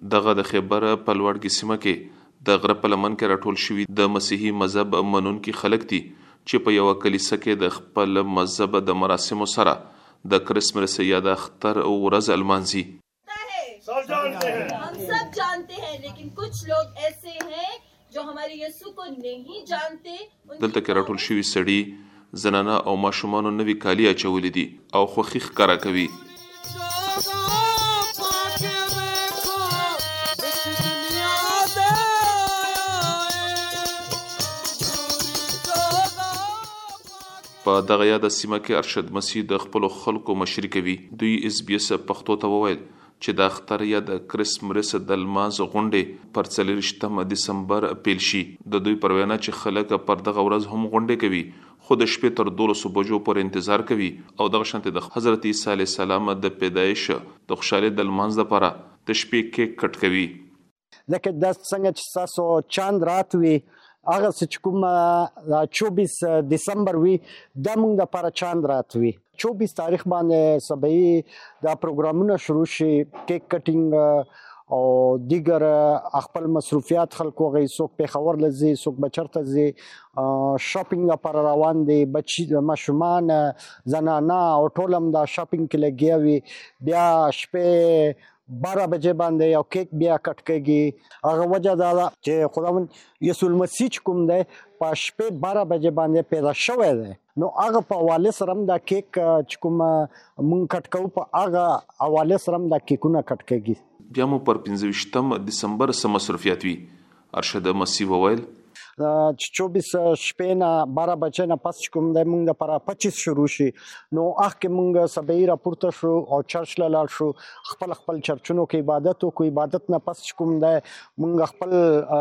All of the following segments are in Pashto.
دغه د خیبر په لوړ سیمه کې د غره په لمن کې راټول شوي د مسیحي مذهب منونکي خلک دي چې په یو کلیسا کې د خپل مذهب د مراسمو سره د کرسمس یا د اختر ورځ المانزي. हम सब जानते हैं लेकिन कुछ लोग ऐसे हैं जो हमारे यीशु को नहीं जानते. دلته کې راټول شوي سړي زنانه او ماشومان نوي کالی اچولې دي او خوخي ښکارا کوي. په دغه یاد سیمه کې ارشد مسیح د خپل خلکو مشري کوي. دوی اس بي اس پښتو ته وویل چې د اختر یا د کرسمس د لمانځ غونډې پر 24 دسمبر پیل شي. د دوی پر وینا چې خلک پر دغه ورځ هم غونډې کوي خو د شپې تر 12 بجو پورې انتظار کوي او دغه شانته د حضرت عیسی علیه السلام د پیدایش د خوشاله د لمانځ لپاره د شپې کیک کټ کوي. لکه د څنګه چې تاسو چاند رات وي هغه چې کوم 24 دسمبر وي د موږ لپاره چاند رات وي. 24 تاریخ باندې سبعي دا پروګرامونه شروع شي، کیک کټینګ او دیگر خپل مصروفیات خلکو غي څوک په خبر لزي څوک بچرته زی شاپینګ لپاره روان دي، بچي ماشومان زنانه او ټولم دا شاپینګ کې لګیاوي. بیا شپه 12 بجې باندې یو کیک بیا کټ کېږي. هغه وجه دا ده چې خداوند یسوع المسیح کوم دی په شپه 12 بجې باندې پیدا شوی دی، نو هغه په حواله سره دا کیک چې کوم مونږ کټ کوو په هغه حواله سره دا کیکونه کټ کېږي. بیا مو پر 25 دسمبر سم مصروفیات وي. ارشد مسیح وویل 24 شپې نه 12 بجې نه پس کوم د موږ لپاره 25 شروع شي، نو اخ کې موږ سبعي راپورته شو او چرچ لاله شو، خپل چرچونو کې عبادت او عبادت نه پس کوم د موږ خپل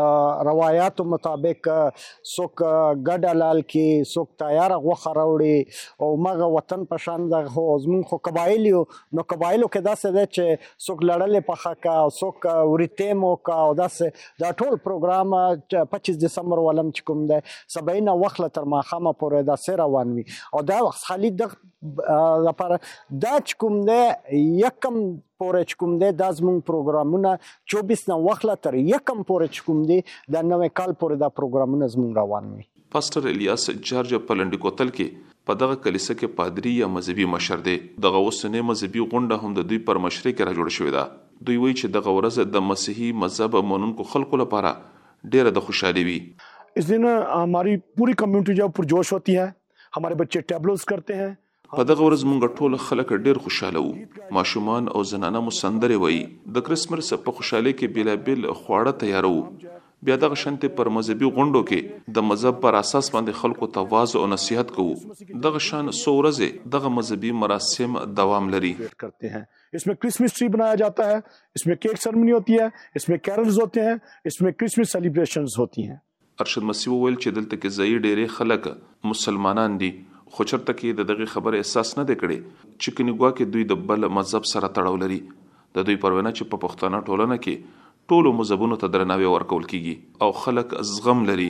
روایتو مطابق څوک ګډه لال کې څوک تیار غوخه راوړي او مغه وطن پشان د هو زمون خو قبایلیو، نو قبایلو کې داسې ده چې څوک لړلې پخا کا او څوک ورتیمو کا او داسې دا ټول پروګرام 25 دسمبر ولم چې کوم ده سبعینه وخت تر ماخامه پورې دا سره روان وي او دا خالي د لپاره دا چې کوم ده یکم پورې چې کوم ده د زمون پروګرامونه 24 نه وخت تر یکم پورې چې کوم ده د نوې کال پورې دا پروګرامونه زمون روان وي. پاستر الیاس جارج پلنډی کوتل کې په دغه کلیسا کې پادری یا مذهبي مشر دی. دغه اوسنۍ مذهبي غونډه هم د دوی پر مشرۍ کې را جوړ شوې ده. دوی وایي چې دغه ورځ د مسیحي مذهب منونکو خلکو لپاره ډیره د خوشحالي وي. इस दिन हमारी पूरी कम्युनिटी जब पुरजोश होती है, हमारे बच्चे टैबलोस करते हैं. په دغه ورځ مونږ ټول خلک ډیر خوشاله وو. ماشومان او زنانه مو سندرې وایي. د کرسمس په خوشحالۍ کې بیلابیل خواړه تیارو. بیا دغه شانته پر مذهبي غونډو کې د مذهب پر اساس باندې خلکو ته واعظ او نصيحت کوو. دغه شان سو ورځې دغه مذهبي مراسم دوام لري. इसमें क्रिसमस ट्री बनाया जाता है, इसमें केक सेरेमनी होती है, इसमें कैरल्स होते हैं, इसमें क्रिसमस सेलिब्रेशंस होती हैं. ارشد مسیح وویل چې دلته کې ځای ډېرې خلک مسلمانان دي خو چرته کې دغه خبره احساس نه دی کړي چې کنيګوا کې دوی د بل مذهب سره تړاو لري. د دوی پر وینا چې په پښتانه ټولنه کې ټولو مذهبونو ته درناوی ورکول کیږي او خلک زغم لري.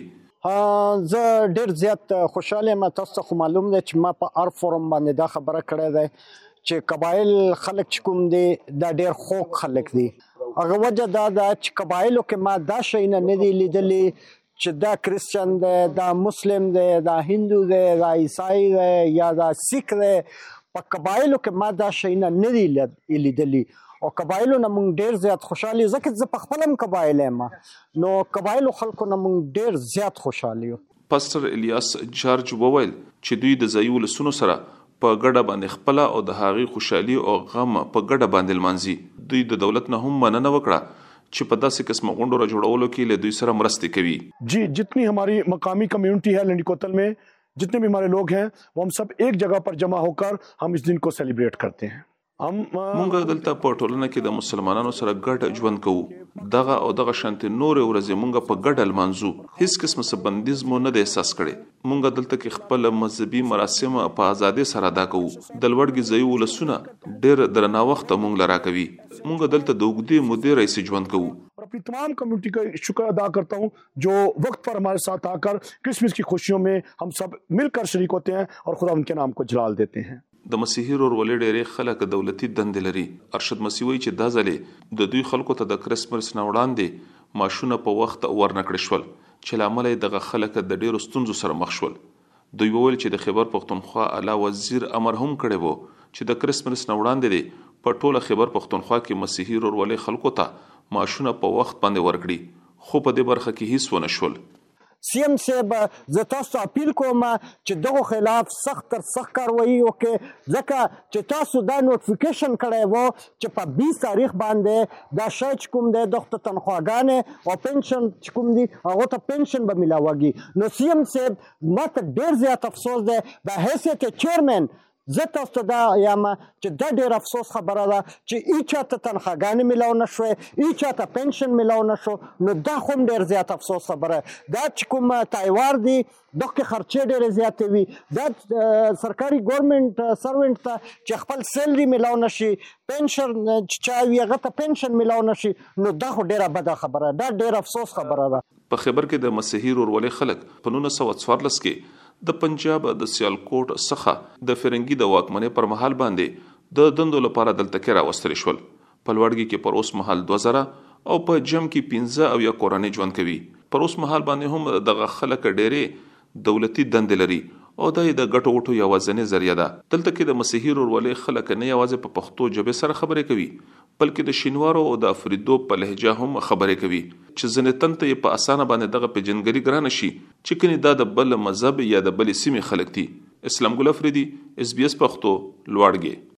زه ډېر زیات خوشاله یم. تاسو خو معلوم دی چې ما په ار فورم باندې دا خبره کړې ده چې قبایل خلک کوم دي دا ډېر خوږ خلک دي. هغه وجه دا ده چې قبایلو کې ما دا شی نه دی لیدلی چې دا کریسچن دی، دا مسلم دی، دا هندو دی، دا عیسائی دی یا دا سیک دی. په قبایلو کې ما دا شی نه دی لیدلی او قبایلو نه مونږ ډیر زیات خوشحالي، ځکه زه په خپلم قبایل یم نو قبایلو خلکو نه مونږ ډیر زیات خوشحالي یو. پاستر الیاس جارج وویل چې دوی د ځایو لسونو سره په ګډه باندې خپل او د هغې خوشحالي او غم په ګډه باندې لمانځي. دوی د دولت نه هم مننه وکړه چې په داسې قسمه غونډو را جوړولو کې له دوی سره مرستې کوي. जी जितनी हमारी मकामी कम्युनिटी है लंडी कोतल में, जितने भी हमारे लोग हैं वो हम सब एक जगह पर जमा होकर हम इस दिन को सेलिब्रेट करते हैं. مونږ دلته په ټولنه کې د مسلمانانو سره ګډ ژوند کوو. دغه او دغه شانتي نور ورځې مونږ په ګډه لمانځو. هیڅ قسم څه بندیز مو نه د احساس کړي. مونږ دلته کې خپل مذهبي مراسم په ازادي سره ادا کوو. د لوړګي ځای ولسونه ډېر درنه وخت مونږ لرا کوي. مونږ دلته د اوږدې مودې راځي ژوند کوو. और अपनी तमाम कम्युनिटी का शुक्र अदा करता हूँ जो वक्त पर हमारे साथ आकर क्रिसमस की खुशियों में हम सब मिलकर शरीक होते हैं और खुदा उनके नाम को जलाल देते हैं. د مسیحي ورولې ډېرې خلک دولتي دندې لري. ارشد مسیح وایي چې دا ځلې د دوی خلکو ته د کرسمس نه وړاندې معاشونه په وخت ورنکړل شول چې لامل یې دغه خلک د ډېرو ستونزو سره مخ شول. دوی وویل چې د خیبر پښتونخوا اعلی وزیر امر هم کړی وو چې د کرسمس نه وړاندې په ټوله خیبر پښتونخوا کې مسیحي ورولې خلکو ته معاشونه په وخت باندې ورکړي، خو په دې برخه کې هیڅ ونه شول. سیم صاحب زه تاسو ته اپیل کوم چې دغه خلاف سخت تر سخت کاروایی وکړي، ځکه چې تاسو دا نوټیفیکیشن کړی وو چې په 20 تاریخ باندې دا شی چې کوم دی دغه ته تنخواګانې او پنشن چې کوم دي هغه ته پنشن به ملاوږي. نو سیم صاحب ما ته ډېر زیات افسوس دی د حیثیت چیرمن زه تاسو ته دا یم چې دا ډېر افسوس خبره ده چې هیچ چاته تنخواګانې میلاو نه شوې، هیچ چاته پنشن میلاو نه شو. نو دا خو هم ډېر زیات افسوس خبره دا چې کوم تایوار دي دغه کې خرچې ډېرې زیاتې وي. دا سرکاري ګورنمنټ سروینټ ته چې خپل سیلري میلاو نه شي، پنشن چې چا وي هغه ته پنشن میلاو نه شي، نو دا خو ډېره بده خبره ده، دا ډېر افسوس خبره ده. په خیبر کې د مسیحي ورولې خلک په 1914 کې د پنجاب د سیالکوټ څخه د فرنګي د واکمنۍ پر مهال باندې د دندو لپاره دلته کې راوستل شول. په لوړګي کې پر اوس مهال 2000 او په جم کې 15 او یا کورنۍ ژوند کوي. پر اوس مهال باندې هم دغه خلک ډېرې دولتي دندې لري او د ګټو وټو یوازینۍ ذریعہ ده. دلته کې د مسیحي ورولې خلک نه یوازې په پښتو ژبه سره خبرې کوي بلکې د شینوارو او د افریدو په لهجه هم خبرې کوي چې ځنې تنته په اسانه باندې دغه پیژنګري ګران شي چې کني دا د بل مذهب یا د بل سیمې خلک دي. اسلام ګل افریدي SBS پښتو لوړګي.